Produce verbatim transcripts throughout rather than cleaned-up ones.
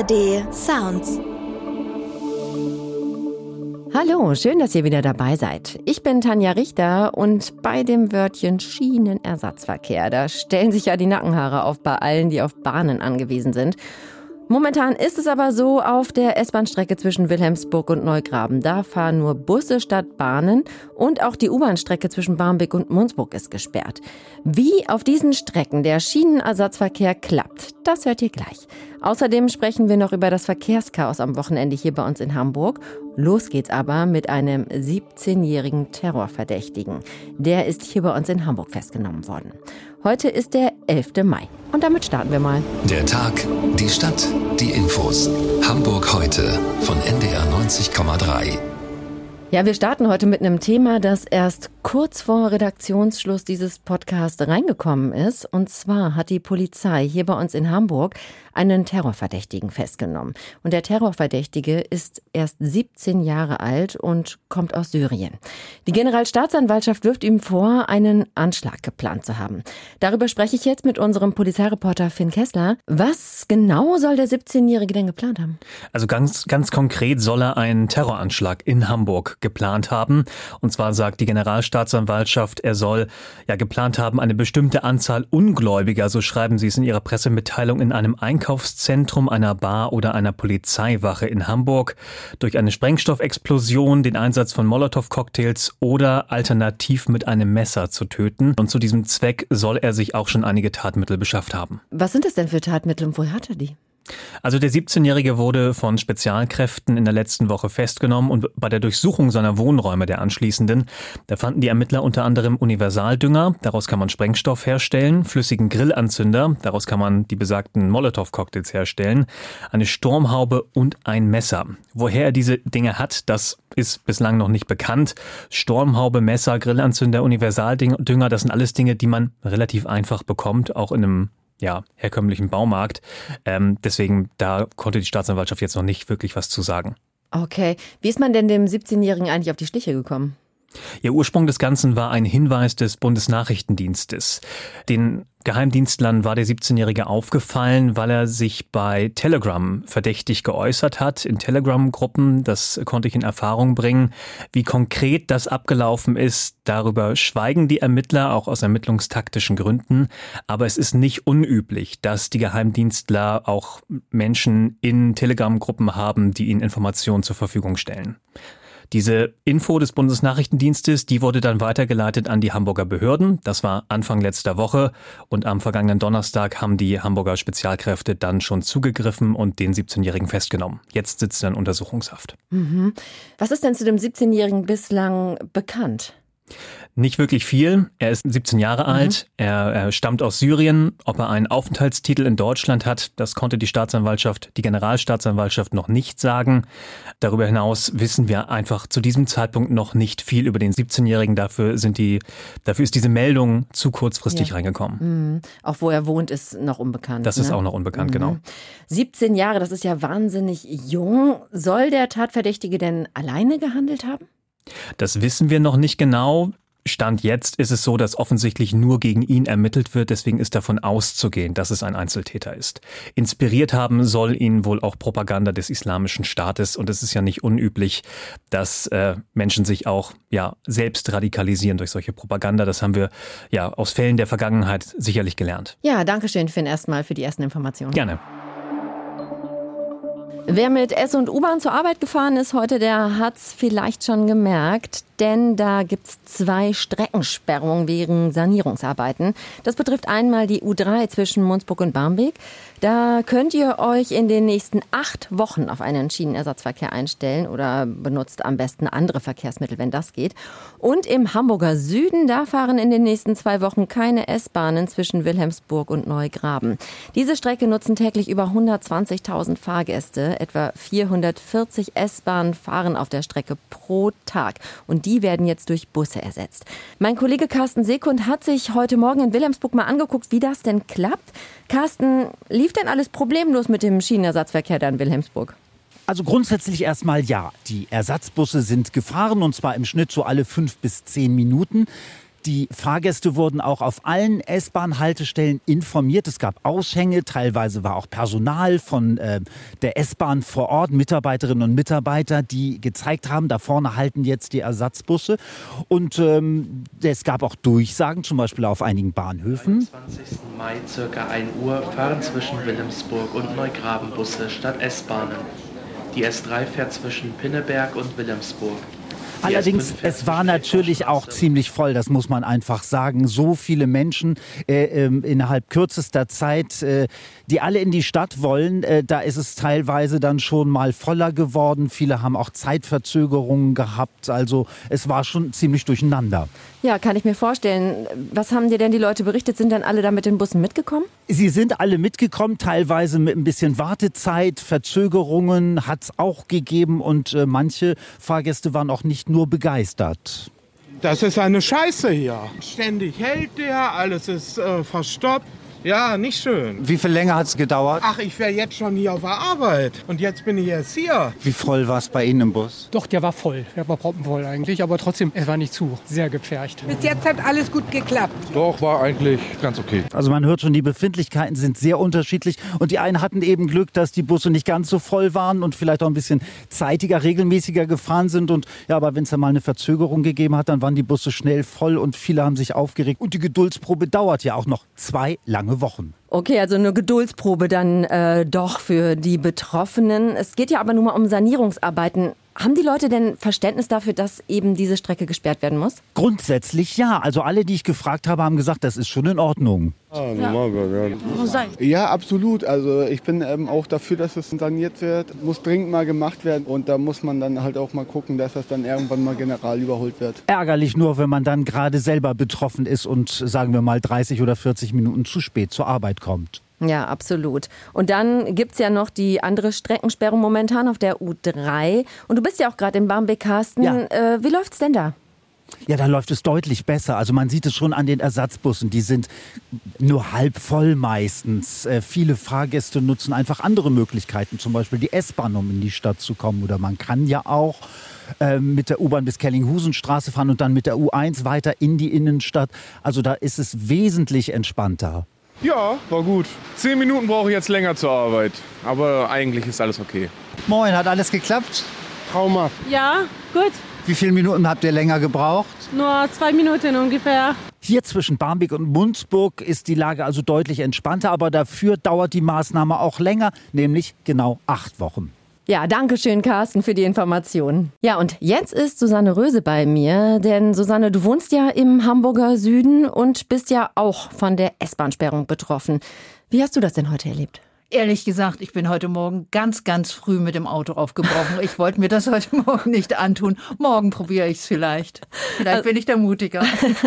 A R D Sounds. Hallo, schön, dass ihr wieder dabei seid. Ich bin Tanja Richter und bei dem Wörtchen Schienenersatzverkehr, da stellen sich ja die Nackenhaare auf bei allen, die auf Bahnen angewiesen sind. Momentan ist es aber so, auf der S-Bahn-Strecke zwischen Wilhelmsburg und Neugraben, da fahren nur Busse statt Bahnen und auch die U-Bahn-Strecke zwischen Barmbek und Munzburg ist gesperrt. Wie auf diesen Strecken der Schienenersatzverkehr klappt, das hört ihr gleich. Außerdem sprechen wir noch über das Verkehrschaos am Wochenende hier bei uns in Hamburg. Los geht's aber mit einem siebzehnjährigen Terrorverdächtigen. Der ist hier bei uns in Hamburg festgenommen worden. Heute ist der elfte Mai und damit starten wir mal. Der Tag, die Stadt, die Infos. Hamburg heute von N D R neunzig Komma drei. Ja, wir starten heute mit einem Thema, das erst kurz vor Redaktionsschluss dieses Podcasts reingekommen ist. Und zwar hat die Polizei hier bei uns in Hamburg einen Terrorverdächtigen festgenommen. Und der Terrorverdächtige ist erst siebzehn Jahre alt und kommt aus Syrien. Die Generalstaatsanwaltschaft wirft ihm vor, einen Anschlag geplant zu haben. Darüber spreche ich jetzt mit unserem Polizeireporter Finn Kessler. Was genau soll der siebzehnjährige denn geplant haben? Also ganz, ganz konkret soll er einen Terroranschlag in Hamburg geplant haben. Und zwar sagt die Generalstaatsanwaltschaft, er soll ja geplant haben, eine bestimmte Anzahl Ungläubiger, so schreiben sie es in ihrer Pressemitteilung, in einem Einkaufszentrum, einer Bar oder einer Polizeiwache in Hamburg durch eine Sprengstoffexplosion, den Einsatz von Molotow-Cocktails oder alternativ mit einem Messer zu töten. Und zu diesem Zweck soll er sich auch schon einige Tatmittel beschafft haben. Was sind das denn für Tatmittel und woher hat er die? Also der siebzehnjährige wurde von Spezialkräften in der letzten Woche festgenommen und bei der Durchsuchung seiner Wohnräume der anschließenden, da fanden die Ermittler unter anderem Universaldünger, daraus kann man Sprengstoff herstellen, flüssigen Grillanzünder, daraus kann man die besagten Molotow-Cocktails herstellen, eine Sturmhaube und ein Messer. Woher er diese Dinge hat, das ist bislang noch nicht bekannt. Sturmhaube, Messer, Grillanzünder, Universaldünger, das sind alles Dinge, die man relativ einfach bekommt, auch in einem ja, herkömmlichen Baumarkt. Ähm, deswegen, da konnte die Staatsanwaltschaft jetzt noch nicht wirklich was zu sagen. Okay. Wie ist man denn dem siebzehnjährigen eigentlich auf die Schliche gekommen? Ihr Ursprung des Ganzen war ein Hinweis des Bundesnachrichtendienstes. Den Geheimdienstlern war der siebzehnjährige aufgefallen, weil er sich bei Telegram verdächtig geäußert hat, in Telegram-Gruppen. Das konnte ich in Erfahrung bringen. Wie konkret das abgelaufen ist, darüber schweigen die Ermittler, auch aus ermittlungstaktischen Gründen. Aber es ist nicht unüblich, dass die Geheimdienstler auch Menschen in Telegram-Gruppen haben, die ihnen Informationen zur Verfügung stellen. Diese Info des Bundesnachrichtendienstes, die wurde dann weitergeleitet an die Hamburger Behörden. Das war Anfang letzter Woche und am vergangenen Donnerstag haben die Hamburger Spezialkräfte dann schon zugegriffen und den siebzehnjährigen festgenommen. Jetzt sitzt er in Untersuchungshaft. Mhm. Was ist denn zu dem siebzehnjährigen bislang bekannt? Nicht wirklich viel. Er ist siebzehn Jahre mhm. alt. Er, er stammt aus Syrien. Ob er einen Aufenthaltstitel in Deutschland hat, das konnte die Staatsanwaltschaft, die Generalstaatsanwaltschaft noch nicht sagen. Darüber hinaus wissen wir einfach zu diesem Zeitpunkt noch nicht viel über den siebzehnjährigen. Dafür sind die, dafür ist diese Meldung zu kurzfristig ja. reingekommen. Mhm. Auch wo er wohnt, ist noch unbekannt. Das ne? ist auch noch unbekannt, mhm. genau. siebzehn Jahre, das ist ja wahnsinnig jung. Soll der Tatverdächtige denn alleine gehandelt haben? Das wissen wir noch nicht genau. Stand jetzt ist es so, dass offensichtlich nur gegen ihn ermittelt wird. Deswegen ist davon auszugehen, dass es ein Einzeltäter ist. Inspiriert haben soll ihn wohl auch Propaganda des Islamischen Staates. Und es ist ja nicht unüblich, dass äh, Menschen sich auch ja selbst radikalisieren durch solche Propaganda. Das haben wir ja aus Fällen der Vergangenheit sicherlich gelernt. Ja, danke schön, Finn, erstmal für die ersten Informationen. Gerne. Wer mit S- und U-Bahn zur Arbeit gefahren ist heute, der hat's vielleicht schon gemerkt, denn da gibt's zwei Streckensperrungen wegen Sanierungsarbeiten. Das betrifft einmal die U drei zwischen Munzburg und Barmbek. Da könnt ihr euch in den nächsten acht Wochen auf einen Schienenersatzverkehr einstellen oder benutzt am besten andere Verkehrsmittel, wenn das geht. Und im Hamburger Süden, da fahren in den nächsten zwei Wochen keine S-Bahnen zwischen Wilhelmsburg und Neugraben. Diese Strecke nutzen täglich über hundertzwanzigtausend Fahrgäste. Etwa vierhundertvierzig S-Bahnen fahren auf der Strecke pro Tag. Und die werden jetzt durch Busse ersetzt. Mein Kollege Carsten Sekund hat sich heute Morgen in Wilhelmsburg mal angeguckt, wie das denn klappt. Carsten, lief denn alles problemlos mit dem Schienenersatzverkehr da in Wilhelmsburg? Also grundsätzlich erstmal ja. Die Ersatzbusse sind gefahren und zwar im Schnitt so alle fünf bis zehn Minuten. Die Fahrgäste wurden auch auf allen S-Bahn-Haltestellen informiert. Es gab Aushänge, teilweise war auch Personal von äh, der S-Bahn vor Ort, Mitarbeiterinnen und Mitarbeiter, die gezeigt haben, da vorne halten jetzt die Ersatzbusse. Und ähm, es gab auch Durchsagen, zum Beispiel auf einigen Bahnhöfen. Am einundzwanzigsten Mai ca. ein Uhr fahren zwischen Wilhelmsburg und Neugraben Busse statt S-Bahnen. Die S drei fährt zwischen Pinneberg und Wilhelmsburg. Allerdings, es war natürlich auch ziemlich voll, das muss man einfach sagen. So viele Menschen äh, äh, innerhalb kürzester Zeit, äh, die alle in die Stadt wollen. Äh, da ist es teilweise dann schon mal voller geworden. Viele haben auch Zeitverzögerungen gehabt. Also es war schon ziemlich durcheinander. Ja, kann ich mir vorstellen. Was haben dir denn die Leute berichtet? Sind dann alle da mit den Bussen mitgekommen? Sie sind alle mitgekommen, teilweise mit ein bisschen Wartezeit, Verzögerungen hat es auch gegeben und äh, manche Fahrgäste waren auch nicht nur begeistert. Das ist eine Scheiße hier. Ständig hält der, alles ist äh, verstopft. Ja, nicht schön. Wie viel länger hat es gedauert? Ach, ich wäre jetzt schon hier auf der Arbeit und jetzt bin ich erst hier. Wie voll war es bei Ihnen im Bus? Doch, der war voll. Der war proppenvoll eigentlich, aber trotzdem, es war nicht zu. Sehr gepfercht. Bis jetzt hat alles gut geklappt. Doch, war eigentlich ganz okay. Also man hört schon, die Befindlichkeiten sind sehr unterschiedlich und die einen hatten eben Glück, dass die Busse nicht ganz so voll waren und vielleicht auch ein bisschen zeitiger, regelmäßiger gefahren sind. Und ja, aber wenn es dann mal eine Verzögerung gegeben hat, dann waren die Busse schnell voll und viele haben sich aufgeregt. Und die Geduldsprobe dauert ja auch noch zwei lange Wochen. Okay, also eine Geduldsprobe dann äh, doch für die Betroffenen. Es geht ja aber nur mal um Sanierungsarbeiten. Haben die Leute denn Verständnis dafür, dass eben diese Strecke gesperrt werden muss? Grundsätzlich ja. Also alle, die ich gefragt habe, haben gesagt, das ist schon in Ordnung. Ah, normal, ja. Muss sein. Ja, absolut. Also ich bin ähm, auch dafür, dass es saniert wird. Muss dringend mal gemacht werden. Und da muss man dann halt auch mal gucken, dass das dann irgendwann mal general überholt wird. Ärgerlich nur, wenn man dann gerade selber betroffen ist und, sagen wir mal, dreißig oder vierzig Minuten zu spät zur Arbeit kommt. Ja, absolut. Und dann gibt's ja noch die andere Streckensperrung momentan auf der U drei. Und du bist ja auch gerade in Barmbek, Carsten. Ja. Äh, wie läuft's denn da? Ja, da läuft es deutlich besser. Also man sieht es schon an den Ersatzbussen. Die sind nur halb voll meistens. Äh, viele Fahrgäste nutzen einfach andere Möglichkeiten, zum Beispiel die S-Bahn, um in die Stadt zu kommen. Oder man kann ja auch äh, mit der U-Bahn bis Kellinghusenstraße fahren und dann mit der U eins weiter in die Innenstadt. Also da ist es wesentlich entspannter. Ja, war gut. Zehn Minuten brauche ich jetzt länger zur Arbeit. Aber eigentlich ist alles okay. Moin, hat alles geklappt? Trauma. Ja, gut. Wie viele Minuten habt ihr länger gebraucht? Nur zwei Minuten ungefähr. Hier zwischen Barmbek und Munzburg ist die Lage also deutlich entspannter, aber dafür dauert die Maßnahme auch länger, nämlich genau acht Wochen. Ja, danke schön, Carsten, für die Informationen. Ja, und jetzt ist Susanne Röse bei mir, denn Susanne, du wohnst ja im Hamburger Süden und bist ja auch von der S-Bahn-Sperrung betroffen. Wie hast du das denn heute erlebt? Ehrlich gesagt, ich bin heute Morgen ganz, ganz früh mit dem Auto aufgebrochen. Ich wollte mir das heute Morgen nicht antun. Morgen probiere ich es vielleicht. Vielleicht bin ich da mutiger.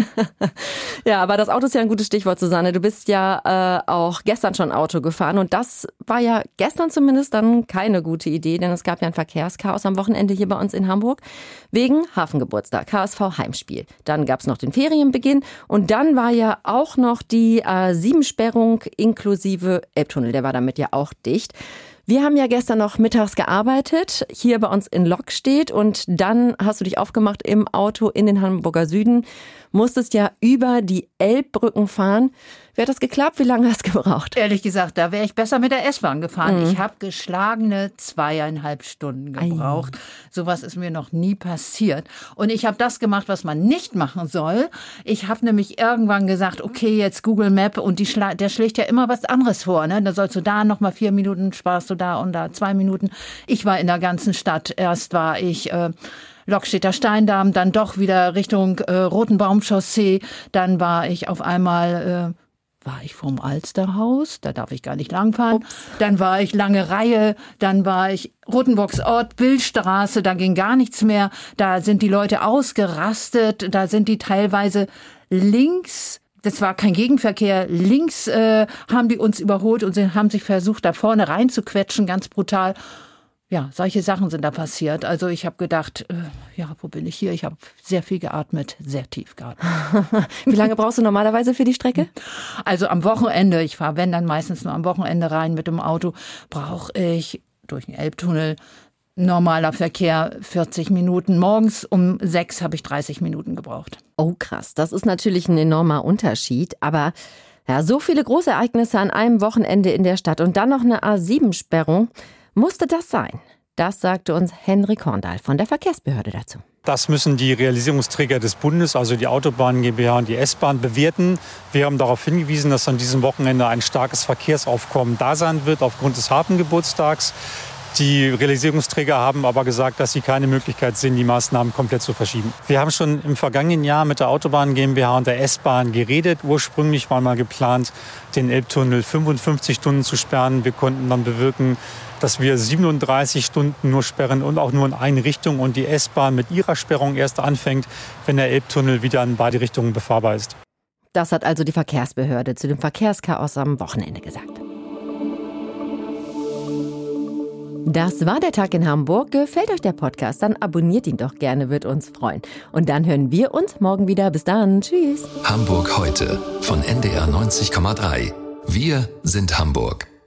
Ja, aber das Auto ist ja ein gutes Stichwort, Susanne. Du bist ja äh, auch gestern schon Auto gefahren und das war ja gestern zumindest dann keine gute Idee, denn es gab ja ein Verkehrschaos am Wochenende hier bei uns in Hamburg wegen Hafengeburtstag, H S V-Heimspiel. Dann gab es noch den Ferienbeginn und dann war ja auch noch die A sieben Sperrung inklusive Elbtunnel. Der war damit ja auch dicht. Wir haben ja gestern noch mittags gearbeitet, hier bei uns in Lockstedt und dann hast du dich aufgemacht im Auto in den Hamburger Süden, musstest ja über die Elbbrücken fahren. Wie hat das geklappt? Wie lange hast du gebraucht? Ehrlich gesagt, da wäre ich besser mit der S-Bahn gefahren. Mhm. Ich habe geschlagene zweieinhalb Stunden gebraucht. Ei. Sowas ist mir noch nie passiert. Und ich habe das gemacht, was man nicht machen soll. Ich habe nämlich irgendwann gesagt, okay, jetzt Google Map und die schla- der schlägt ja immer was anderes vor. Ne? Da sollst du da noch mal vier Minuten, sparst du da und da zwei Minuten. Ich war in der ganzen Stadt. Erst war ich Äh, Lockstedter Steindamm, dann doch wieder Richtung äh, Rotenbaumchaussee. Dann war ich auf einmal, äh, war ich vorm Alsterhaus, da darf ich gar nicht langfahren. Ups. Dann war ich Lange Reihe, dann war ich Rotenburgsort, Billstraße, da ging gar nichts mehr. Da sind die Leute ausgerastet, da sind die teilweise links. Das war kein Gegenverkehr. Links äh, haben die uns überholt und sie haben sich versucht, da vorne reinzuquetschen, ganz brutal. Ja, solche Sachen sind da passiert. Also ich habe gedacht, äh, ja, wo bin ich hier? Ich habe sehr viel geatmet, sehr tief geatmet. Wie lange brauchst du normalerweise für die Strecke? Also am Wochenende, ich fahre wenn dann meistens nur am Wochenende rein mit dem Auto, brauche ich durch den Elbtunnel normaler Verkehr vierzig Minuten. Morgens um sechs habe ich dreißig Minuten gebraucht. Oh krass, das ist natürlich ein enormer Unterschied. Aber ja, so viele Großereignisse an einem Wochenende in der Stadt und dann noch eine A sieben Sperrung. Musste das sein? Das sagte uns Henrik Horndahl von der Verkehrsbehörde dazu. Das müssen die Realisierungsträger des Bundes, also die Autobahnen GmbH und die S-Bahn, bewerten. Wir haben darauf hingewiesen, dass an diesem Wochenende ein starkes Verkehrsaufkommen da sein wird aufgrund des Hafengeburtstags. Die Realisierungsträger haben aber gesagt, dass sie keine Möglichkeit sehen, die Maßnahmen komplett zu verschieben. Wir haben schon im vergangenen Jahr mit der Autobahn GmbH und der S-Bahn geredet. Ursprünglich war mal geplant, den Elbtunnel fünfundfünfzig Stunden zu sperren. Wir konnten dann bewirken, dass wir siebenunddreißig Stunden nur sperren und auch nur in eine Richtung und die S-Bahn mit ihrer Sperrung erst anfängt, wenn der Elbtunnel wieder in beide Richtungen befahrbar ist. Das hat also die Verkehrsbehörde zu dem Verkehrschaos am Wochenende gesagt. Das war der Tag in Hamburg. Gefällt euch der Podcast? Dann abonniert ihn doch gerne, wird uns freuen. Und dann hören wir uns morgen wieder. Bis dann. Tschüss. Hamburg heute von N D R neunzig Komma drei. Wir sind Hamburg.